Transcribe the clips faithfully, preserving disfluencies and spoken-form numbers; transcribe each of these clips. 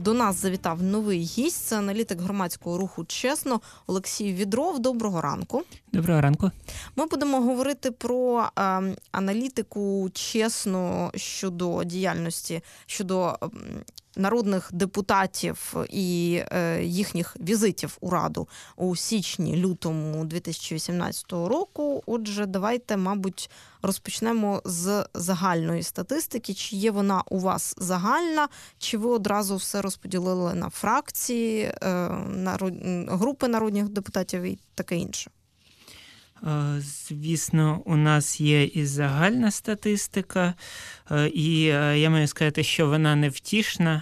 до нас завітав новий гість. Це аналітик громадського руху «Чесно» Олексій Відров. Доброго ранку. Доброго ранку. Ми будемо говорити про е, аналітику «Чесно» щодо діяльності, щодо е, народних депутатів і е, їхніх візитів у Раду у січні-лютому дві тисячі вісімнадцятого року. Отже, давайте, мабуть, розпочнемо з загальної статистики. Чи є вона у вас загальна, чи ви одразу все розподілили на фракції, е, народ... групи народних депутатів і таке інше? Звісно, у нас є і загальна статистика, і я маю сказати, що вона невтішна.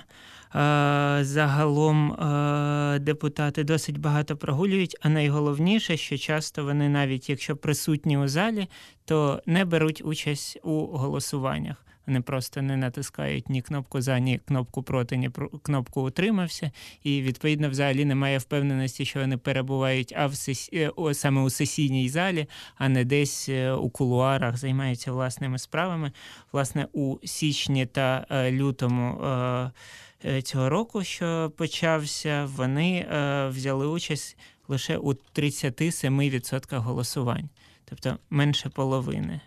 Загалом депутати досить багато прогулюють, а найголовніше, що часто вони навіть, якщо присутні у залі, то не беруть участь у голосуваннях. Вони просто не натискають ні кнопку «за», ні кнопку «проти», ні кнопку «утримався». І, відповідно, взагалі немає впевненості, що вони перебувають а в сес... саме у сесійній залі, а не десь у кулуарах, займаються власними справами. Власне, у січні та лютому цього року, що почався, вони взяли участь лише у тридцять сім відсотків голосувань, тобто менше половини.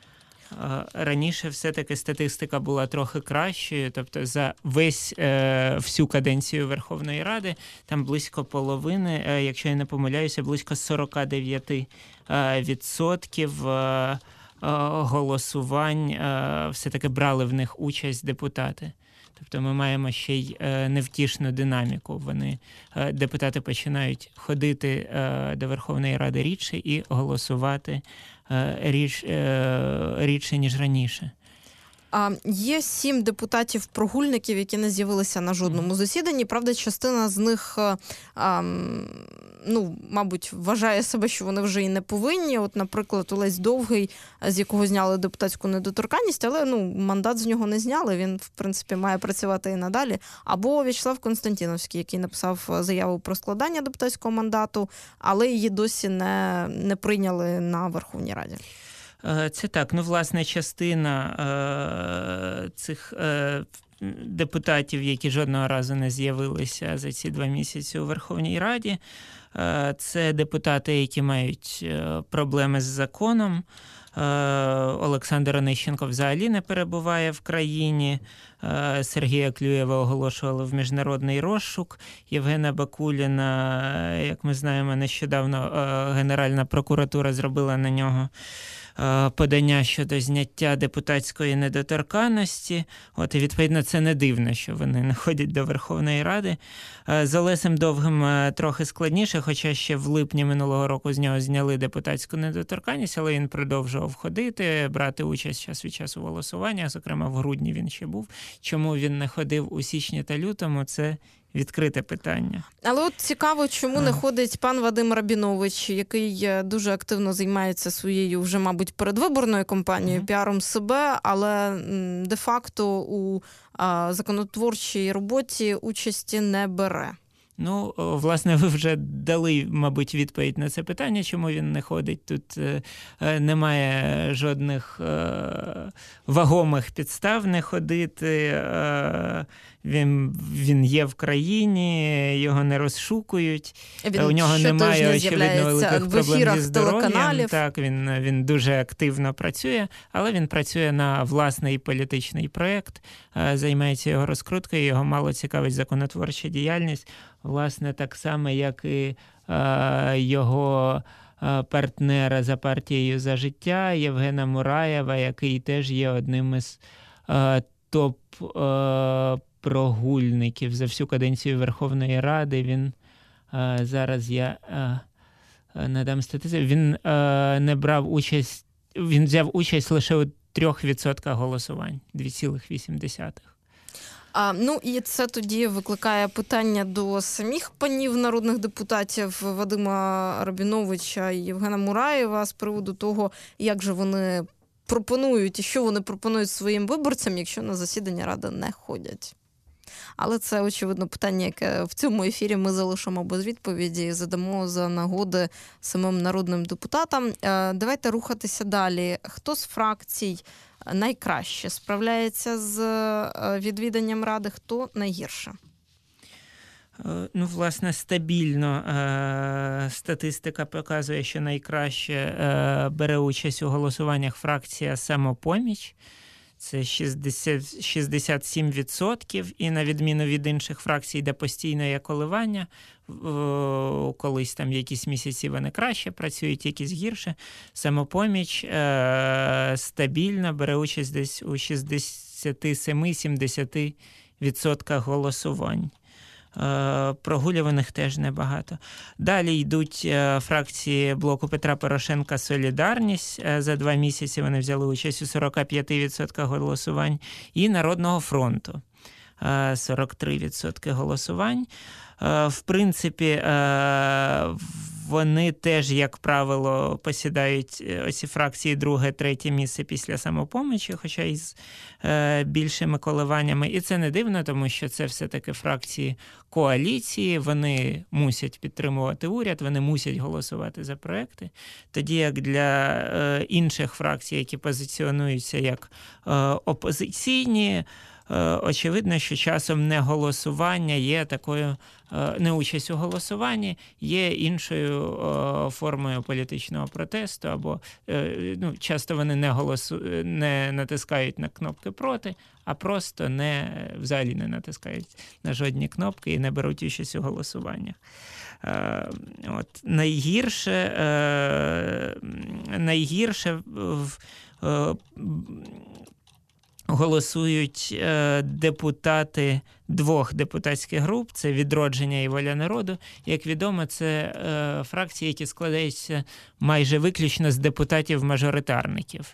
Раніше все-таки статистика була трохи кращою, тобто за весь, е, всю каденцію Верховної Ради там близько половини, е, якщо я не помиляюся, близько сорок дев'ять відсотків е, голосувань е, все-таки брали в них участь депутати. Тобто ми маємо ще й е, невтішну динаміку. Вони, е, депутати починають ходити е, до Верховної Ради рідше і голосувати е, річ, е, рідше, ніж раніше. А, є сім депутатів-прогульників, які не з'явилися на жодному засіданні. Правда, частина з них, а, ну, мабуть, вважає себе, що вони вже і не повинні. От, наприклад, Олесь Довгий, з якого зняли депутатську недоторканність, але ну, мандат з нього не зняли, він, в принципі, має працювати і надалі. Або В'ячеслав Константіновський, який написав заяву про складання депутатського мандату, але її досі не, не прийняли на Верховній Раді. Це так. Ну, власне, частина е, цих е, депутатів, які жодного разу не з'явилися за ці два місяці у Верховній Раді, е, це депутати, які мають проблеми з законом. Е, Олександр Онищенко взагалі не перебуває в країні. Е, Сергія Клюєва оголошували в міжнародний розшук. Євгена Бакуліна, як ми знаємо, нещодавно е, Генеральна прокуратура зробила на нього подання щодо зняття депутатської недоторканності. От, і, відповідно, це не дивно, що вони не ходять до Верховної Ради. З Олесем Довгим трохи складніше, хоча ще в липні минулого року з нього зняли депутатську недоторканність, але він продовжував ходити, брати участь час від часу в голосуваннях, зокрема в грудні він ще був. Чому він не ходив у січні та лютому, це відкрите питання. Але от цікаво, чому а. не ходить пан Вадим Рабінович, який дуже активно займається своєю вже, мабуть, передвиборною кампанією, uh-huh. піаром себе, але де-факто у а, законотворчій роботі участі не бере. Ну, власне, ви вже дали, мабуть, відповідь на це питання, чому він не ходить. Тут е, немає жодних е, вагомих підстав не ходити. Е, він, він є в країні, його не розшукують. Він у нього немає, очевидно, великих проблем зі здоров'ям. Так, він, він дуже активно працює, але він працює на власний політичний проєкт, е, займається його розкруткою, його мало цікавить законотворча діяльність. Власне, так само, як і е, його е, партнера за партією «За життя» Євгена Мураєва, який теж є одним із е, топ-прогульників е, за всю каденцію Верховної Ради. Він е, зараз я е, надам статистику. Він е, не брав участь, він взяв участь лише у трьох відсотках голосувань, дві цілих вісім десятих. А, ну і це тоді викликає питання до самих панів народних депутатів Вадима Рабіновича і Євгена Мураєва з приводу того, як же вони пропонують і що вони пропонують своїм виборцям, якщо на засідання Ради не ходять. Але це, очевидно, питання, яке в цьому ефірі ми залишимо без відповіді і задамо за нагоди самим народним депутатам. Давайте рухатися далі. Хто з фракцій найкраще справляється з відвіданням Ради, хто найгірше? Ну, власне, стабільно е, статистика показує, що найкраще е, бере участь у голосуваннях фракція «Самопоміч». Це шістдесят, шістдесят сім відсотків, і на відміну від інших фракцій, де постійно є коливання, колись там якісь місяці вони краще працюють, якісь гірше. «Самопоміч» е, стабільно бере участь десь у шістдесят сім - сімдесят відсотків голосувань. Прогулюваних теж небагато. Далі йдуть фракції блоку Петра Порошенка «Солідарність». За два місяці вони взяли участь у сорок п'ять відсотків голосувань. І Народного фронту – сорок три відсотки голосувань. В принципі, вони теж, як правило, посідають оці фракції друге, третє місце після «Самопомочі», хоча і з більшими коливаннями. І це не дивно, тому що це все-таки фракції коаліції, вони мусять підтримувати уряд, вони мусять голосувати за проекти. Тоді як для інших фракцій, які позиціонуються як опозиційні, очевидно, що часом неголосування є такою, неучасть у голосуванні є іншою формою політичного протесту, або ну, часто вони не, голосу, не натискають на кнопки проти, а просто не, взагалі не натискають на жодні кнопки і не беруть участь у голосуваннях. От. Найгірше, найгірше голосують депутати двох депутатських груп, це «Відродження» і «Воля народу». Як відомо, це фракції, які складаються майже виключно з депутатів-мажоритарників.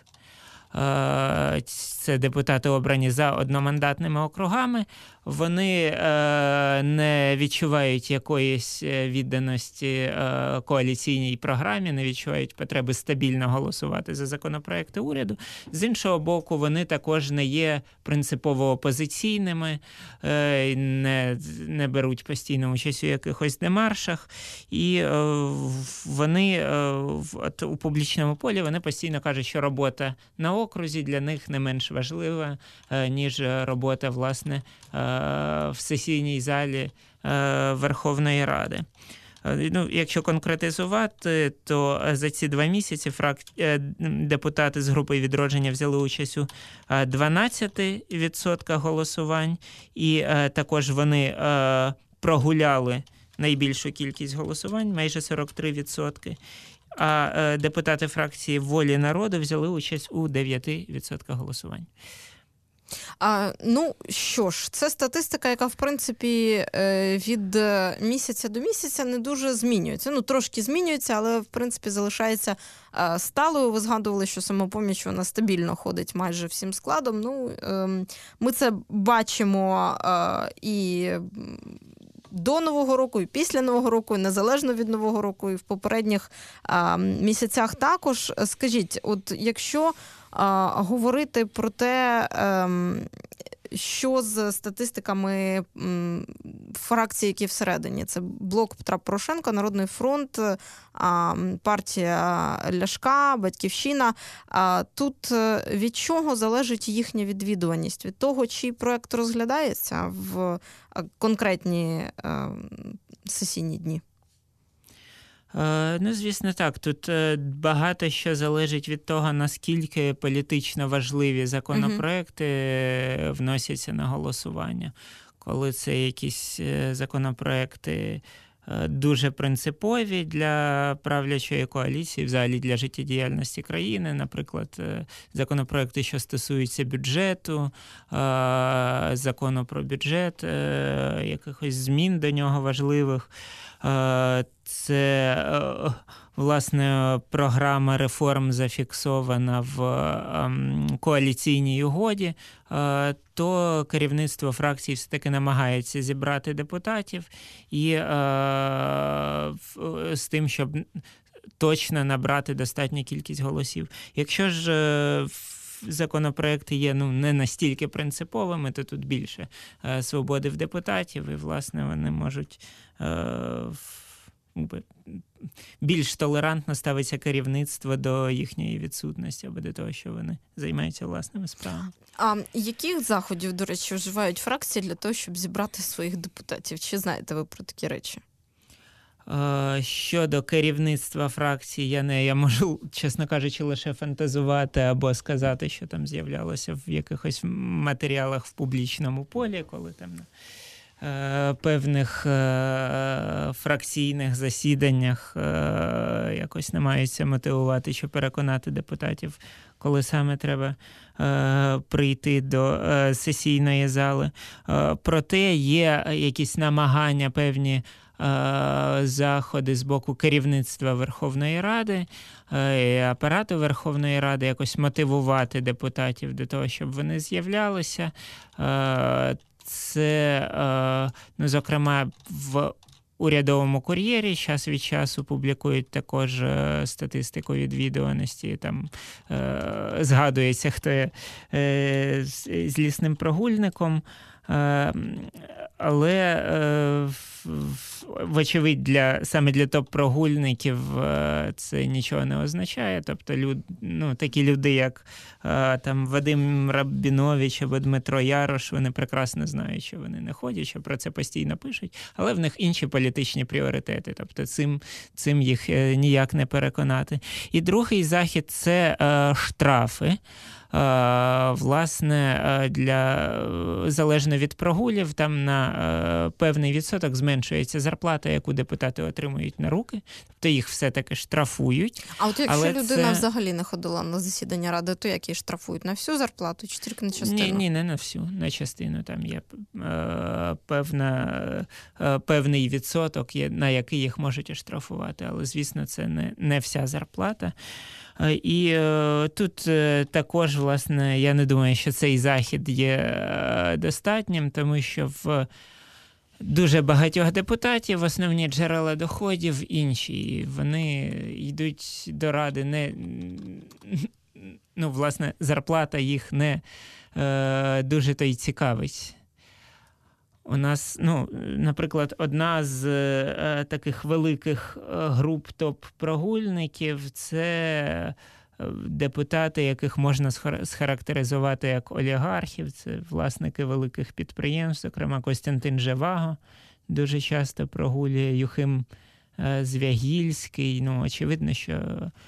Це депутати, обрані за одномандатними округами. Вони не відчувають якоїсь відданості коаліційній програмі, не відчувають потреби стабільно голосувати за законопроекти уряду. З іншого боку, вони також не є принципово опозиційними, не, не беруть постійно участь у якихось демаршах. І вони у публічному полі вони постійно кажуть, що робота на окрузі для них не менш важлива, ніж робота, власне, в сесійній залі Верховної Ради. Ну, якщо конкретизувати, то за ці два місяці фрак... депутати з групи «Відродження» взяли участь у дванадцяти відсотках голосувань, і також вони прогуляли найбільшу кількість голосувань, майже сорок три відсотки. А депутати фракції «Волі народу» взяли участь у дев'яти відсотках голосувань. А, ну, що ж, це статистика, яка, в принципі, від місяця до місяця не дуже змінюється. Ну, трошки змінюється, але, в принципі, залишається сталою. Ви згадували, що «Самопоміч» вона стабільно ходить майже всім складом. Ну, ми це бачимо і до Нового року, і після Нового року, і незалежно від Нового року, і в попередніх а, місяцях також. Скажіть, от якщо а, говорити про те, а, що з статистиками м, фракцій, які всередині, це блок Петра Порошенка, Народний фронт, а, партія Ляшка, Батьківщина. А, тут від чого залежить їхня відвідуваність? Від того, чий проект розглядається в конкретні а, сесійні дні? Ну, звісно, так. Тут багато що залежить від того, наскільки політично важливі законопроекти uh-huh. вносяться на голосування. Коли це якісь законопроекти дуже принципові для правлячої коаліції, взагалі для життєдіяльності країни, наприклад, законопроекти, що стосуються бюджету, закону про бюджет, якихось змін до нього важливих. Це, власне, програма реформ зафіксована в коаліційній угоді, то керівництво фракції все-таки намагається зібрати депутатів і з тим, щоб точно набрати достатню кількість голосів. Якщо ж законопроекти є ну, не настільки принциповими, то тут більше свободи в депутатів, і, власне, вони можуть більш толерантно ставиться керівництво до їхньої відсутності або до того, що вони займаються власними справами. А яких заходів, до речі, вживають фракції для того, щоб зібрати своїх депутатів? Чи знаєте ви про такі речі? Щодо керівництва фракції, я не я можу, чесно кажучи, лише фантазувати або сказати, що там з'являлося в якихось матеріалах в публічному полі, коли там на певних фракційних засіданнях якось намагаються мотивувати чи переконати депутатів, коли саме треба прийти до сесійної зали. Проте є якісь намагання певні заходи з боку керівництва Верховної Ради і апарату Верховної Ради якось мотивувати депутатів до того, щоб вони з'являлися. Це, ну, зокрема, в урядовому кур'єрі час від часу публікують також статистику відвідуваності. Там е, згадується, хто є е, злісним прогульником. Е, але, е, вочевидь, для, саме для топ-прогульників е, це нічого не означає. Тобто люд, ну, такі люди, як е, там, Вадим Рабінович або Дмитро Ярош, вони прекрасно знають, що вони не ходять, що про це постійно пишуть, але в них інші політичні пріоритети. Тобто цим, цим їх ніяк не переконати. І другий захід – це е, штрафи. Власне, для, залежно від прогулів, там на певний відсоток зменшується зарплата, яку депутати отримують на руки, тобто їх все-таки штрафують. А от якщо але людина це... взагалі не ходила на засідання Ради, то як її штрафують? На всю зарплату чи тільки на частину? Ні, ні, не на всю, на частину. Там є е, певна, е, певний відсоток, на який їх можуть оштрафувати, але, звісно, це не, не вся зарплата. І е, тут е, також, власне, я не думаю, що цей захід є е, достатнім, тому що в дуже багатьох депутатів основні джерела доходів інші. І вони йдуть до Ради не, ну, власне, зарплата їх не е, дуже то й цікавить. У нас, ну, наприклад, одна з е, таких великих груп топ-прогульників – це депутати, яких можна схарактеризувати як олігархів. Це власники великих підприємств, зокрема Костянтин Жеваго дуже часто прогулює, Юхим е, Звягільський. Ну, очевидно, що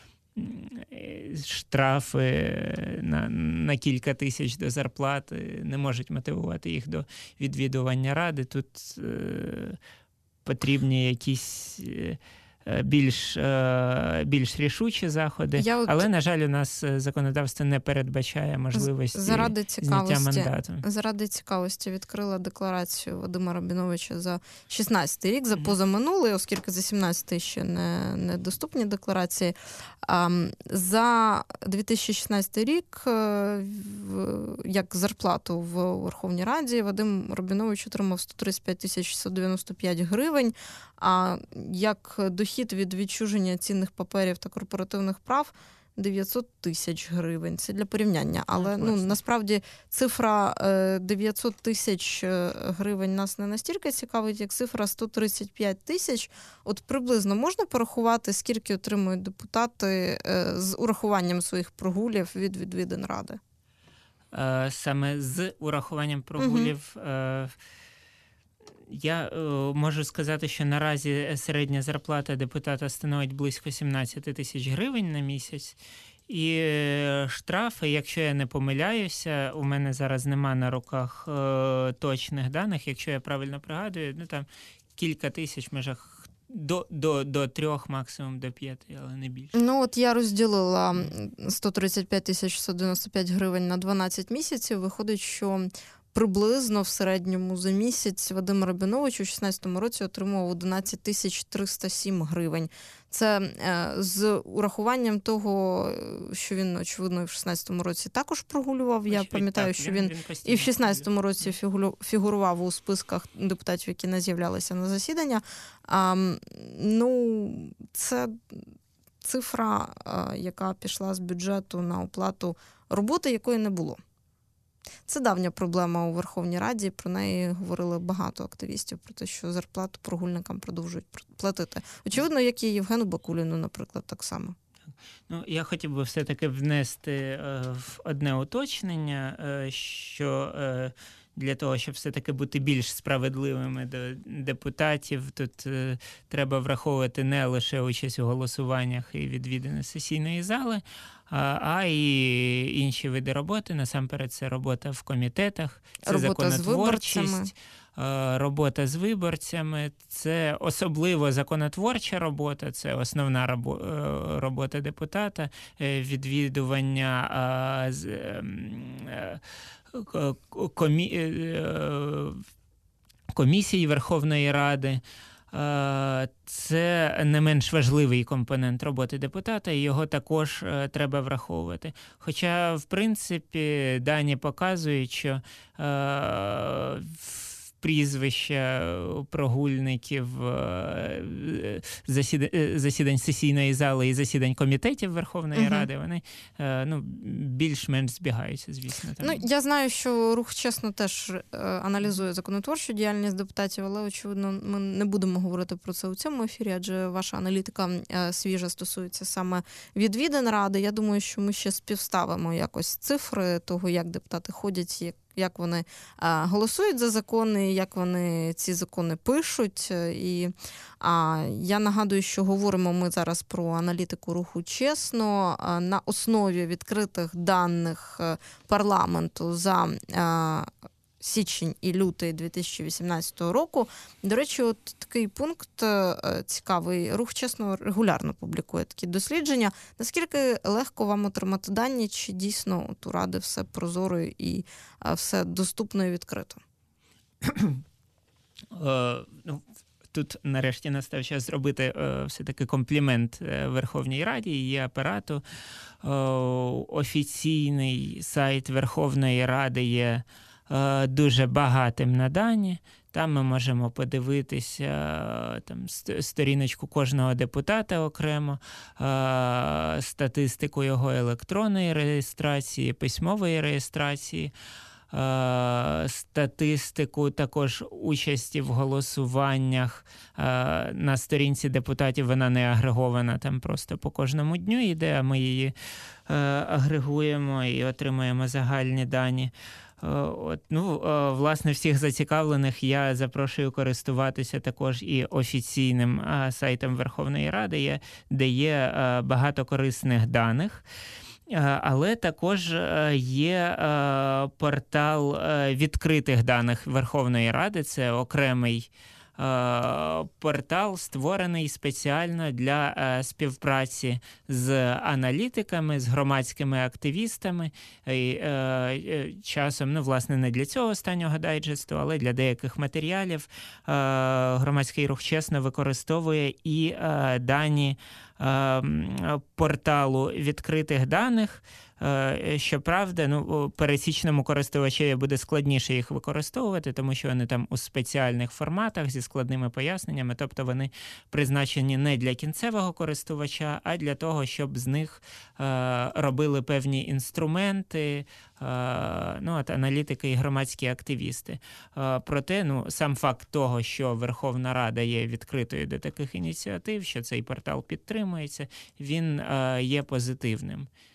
штрафи на, на кілька тисяч до зарплати не можуть мотивувати їх до відвідування Ради. Тут е, потрібні якісь е, більш, е, більш рішучі заходи. Я але, от... на жаль, у нас законодавство не передбачає можливості заради зняття мандату. Заради цікавості відкрила декларацію Вадима Рабіновича за шістнадцятий рік, за позаминулий, оскільки за сімнадцятий ще не, не доступні декларації. За дві тисячі шістнадцятий рік, як зарплату в Верховній Раді, Вадим Рабінович отримав сто тридцять п'ять тисяч шістсот дев'яносто п'ять гривень, а як дохід від відчуження цінних паперів та корпоративних прав дев'ятсот тисяч гривень. Це для порівняння. Але ну, насправді цифра дев'ятсот тисяч гривень нас не настільки цікавить, як цифра сто тридцять п'ять тисяч. От приблизно можна порахувати, скільки отримують депутати з урахуванням своїх прогулів від відвідин Ради? Саме з урахуванням прогулів... Угу. Я е, можу сказати, що наразі середня зарплата депутата становить близько сімнадцять тисяч гривень на місяць. І е, штрафи, якщо я не помиляюся, у мене зараз нема на руках е, точних даних, якщо я правильно пригадую, ну там кілька тисяч в межах до, до, до трьох, максимум до п'яти, але не більше. Ну от я розділила сто тридцять п'ять тисяч шістсот дев'яносто п'ять гривень на дванадцять місяців, виходить, що приблизно в середньому за місяць Вадим Рабінович у шістнадцятому році отримував одинадцять тисяч триста сім гривень. Це е, з урахуванням того, що він, очевидно, в шістнадцятому році також прогулював. Я пам'ятаю, так, що він, він і в шістнадцятому році фігурував у списках депутатів, які не з'являлися на засідання. А, ну, це цифра, а, яка пішла з бюджету на оплату роботи, якої не було. Це давня проблема у Верховній Раді, про неї говорили багато активістів, про те, що зарплату прогульникам продовжують платити. Очевидно, як і Євгену Бакуліну, наприклад, так само. Ну, я хотів би все-таки внести е, в одне уточнення, е, що е, для того, щоб все-таки бути більш справедливими до депутатів, тут е, треба враховувати не лише участь у голосуваннях і відвідини сесійної зали, а, а і інші види роботи. Насамперед, це робота в комітетах, це робота законотворчість, робота з виборцями, це особливо законотворча робота, це основна робота депутата, відвідування комісій Верховної Ради. Це не менш важливий компонент роботи депутата, і його також треба враховувати. Хоча, в принципі, дані показують, що прізвища прогульників засідань, засідань сесійної зали і засідань комітетів Верховної угу. Ради, вони ну, більш-менш збігаються, звісно. Там. Ну, я знаю, що Рух Чесно теж аналізує законотворчу діяльність депутатів, але, очевидно, ми не будемо говорити про це у цьому ефірі, адже ваша аналітика свіжа стосується саме відвідин Ради. Я думаю, що ми ще співставимо якось цифри того, як депутати ходять, як як вони а, голосують за закони, як вони ці закони пишуть. І а, я нагадую, що говоримо ми зараз про аналітику Руху Чесно а, на основі відкритих даних парламенту за а, січень і лютий дві тисячі вісімнадцятого року. До речі, от такий пункт е, цікавий. Рух Чесно регулярно публікує такі дослідження. Наскільки легко вам отримати дані, чи дійсно от у Ради все прозоро і е, все доступно і відкрито? Ну, тут нарешті настав час зробити е, все-таки комплімент Верховній Раді і її апарату. Е, офіційний сайт Верховної Ради є дуже багатим на дані. Там ми можемо подивитися там, сторіночку кожного депутата окремо, статистику його електронної реєстрації, письмової реєстрації, статистику також участі в голосуваннях на сторінці депутатів. Вона не агрегована, там просто по кожному дню йде, а ми її агрегуємо і отримуємо загальні дані. От, ну, власне, всіх зацікавлених я запрошую користуватися також і офіційним сайтом Верховної Ради, де є багато корисних даних. Але також є портал відкритих даних Верховної Ради, це окремий портал, створений спеціально для співпраці з аналітиками, з громадськими активістами. І, часом, ну, власне, не для цього останнього дайджесту, але для деяких матеріалів громадський рух Чесно використовує і дані порталу відкритих даних. Щоправда, ну, пересічному користувачеві буде складніше їх використовувати, тому що вони там у спеціальних форматах зі складними поясненнями, тобто вони призначені не для кінцевого користувача, а для того, щоб з них е, робили певні інструменти, е, ну, от аналітики і громадські активісти. Е, проте, ну, сам факт того, що Верховна Рада є відкритою до таких ініціатив, що цей портал підтримується, він е, є позитивним.